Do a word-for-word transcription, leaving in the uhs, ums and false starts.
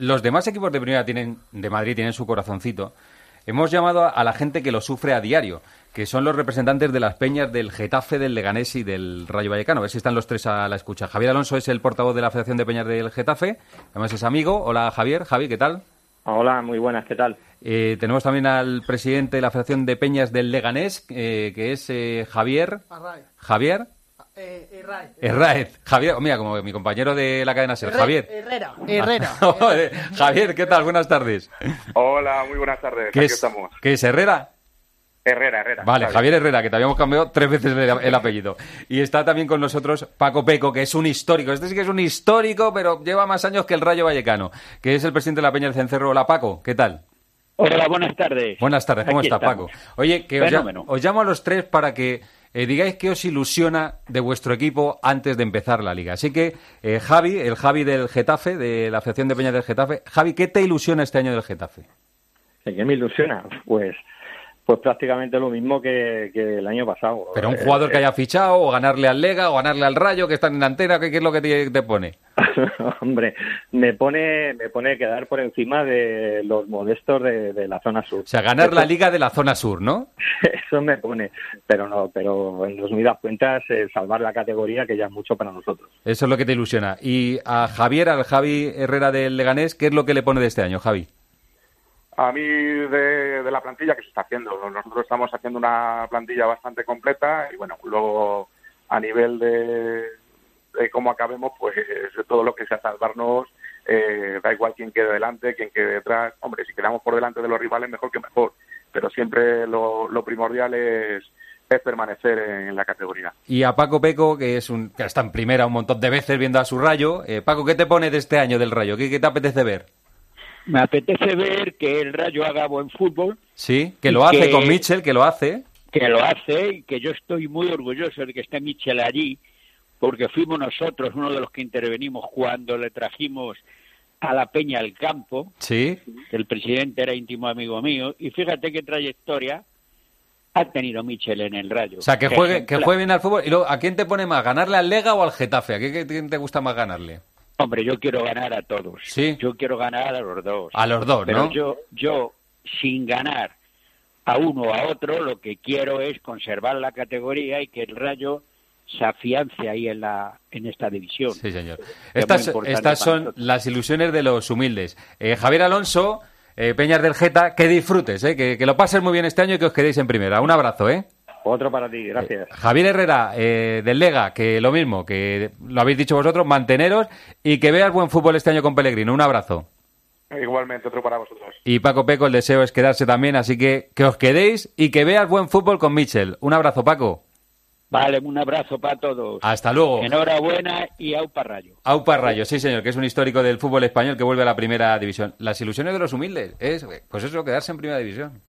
los demás equipos de primera tienen, de Madrid tienen su corazoncito. Hemos llamado a la gente que lo sufre a diario, que son los representantes de las peñas del Getafe, del Leganés y del Rayo Vallecano. A ver si están los tres a la escucha. Javier Alonso es el portavoz de la Federación de Peñas del Getafe, además es amigo. Hola, Javier. Javi, ¿qué tal? Hola, muy buenas, ¿qué tal? Eh, tenemos también al presidente de la Federación de Peñas del Leganés, eh, que es eh, Javier... Arraez. ¿Javier? Eh, Herráez. Herráez. Javier, mira, como mi compañero de la cadena SER. Herrera, Javier. Herrera. Herrera. Joder, Javier, ¿qué tal? Buenas tardes. Hola, muy buenas tardes. ¿Qué Aquí es, estamos. ¿Qué es Herrera? Herrera, Herrera. Vale, ¿sabes? Javier Herrera, que te habíamos cambiado tres veces el, el apellido. Y está también con nosotros Paco Peco, que es un histórico. Este sí que es un histórico, pero lleva más años que el Rayo Vallecano, que es el presidente de la Peña del Cencerro. Hola, Paco, ¿qué tal? Hola, buenas tardes. Buenas tardes, ¿cómo Aquí está, estamos. Paco? Oye, que os, ya- Fenómeno. os llamo a los tres para que eh, digáis qué os ilusiona de vuestro equipo antes de empezar la liga. Así que, eh, Javi, el Javi del Getafe, de la Asociación de Peñas del Getafe. Javi, ¿qué te ilusiona este año del Getafe? ¿Qué me ilusiona? Pues pues prácticamente lo mismo que, que el año pasado. Pero un Eh, jugador que eh, haya fichado, o ganarle al Lega, o ganarle al Rayo, que están en la antena, ¿qué, qué es lo que te, te pone? Hombre, me pone me pone quedar por encima de los modestos de, de la zona sur. O sea, ganar Eso- la liga de la zona sur, ¿no? Eso me pone, pero no, pero en resumidas cuentas, eh, salvar la categoría, que ya es mucho para nosotros. Eso es lo que te ilusiona. Y a Javier, al Javi Herrera del Leganés, ¿qué es lo que le pone de este año, Javi? A mí, de, de la plantilla que se está haciendo. Nosotros estamos haciendo una plantilla bastante completa y, bueno, luego a nivel de, de cómo acabemos, pues todo lo que sea salvarnos, eh, da igual quién quede delante, quién quede detrás. Hombre, si quedamos por delante de los rivales, mejor que mejor. Pero siempre lo, lo primordial es, es permanecer en la categoría. Y a Paco Peco, que es un que está en primera un montón de veces viendo a su Rayo. Eh, Paco, ¿qué te pone de este año del Rayo? ¿Qué, qué te apetece ver? Me apetece ver que el Rayo haga buen fútbol, Sí, que Y lo hace que- con Mitchell, que lo hace. que lo hace y que yo estoy muy orgulloso de que esté Michel allí, porque fuimos nosotros uno de los que intervenimos cuando le trajimos a la Peña al campo, Sí. que el presidente era íntimo amigo mío, y fíjate qué trayectoria ha tenido Michel en el Rayo. O sea, que Qué juegue, que ejemplar. juegue bien al fútbol. Y luego, ¿a quién te pone más? ¿Ganarle al Lega o al Getafe? ¿A qué- quién te gusta más ganarle? Hombre, yo quiero ganar a todos. Sí. Yo quiero ganar a los dos. A los dos, Pero ¿no? yo, yo, sin ganar a uno o a otro, lo que quiero es conservar la categoría y que el Rayo se afiance ahí en la en esta división. Sí, señor. Que es Estas, muy importante estas para son nosotros. las ilusiones de los humildes. Eh, Javier Alonso, eh, Peñas del Geta, que disfrutes, eh, que, que lo pases muy bien este año y que os quedéis en primera. Un abrazo, ¿eh? Otro para ti, gracias. Javier Herrera, eh, del Lega, que lo mismo, que lo habéis dicho vosotros, manteneros y que veas buen fútbol este año con Pellegrino. Un abrazo. Igualmente, otro para vosotros. Y Paco Peco, el deseo es quedarse también, así que que os quedéis y que veas buen fútbol con Mitchell. Un abrazo, Paco. Vale, un abrazo para todos. Hasta luego. Enhorabuena y aupa Rayo. Aupa Rayo, sí señor, que es un histórico del fútbol español que vuelve a la primera división. Las ilusiones de los humildes es, pues eso, quedarse en primera división.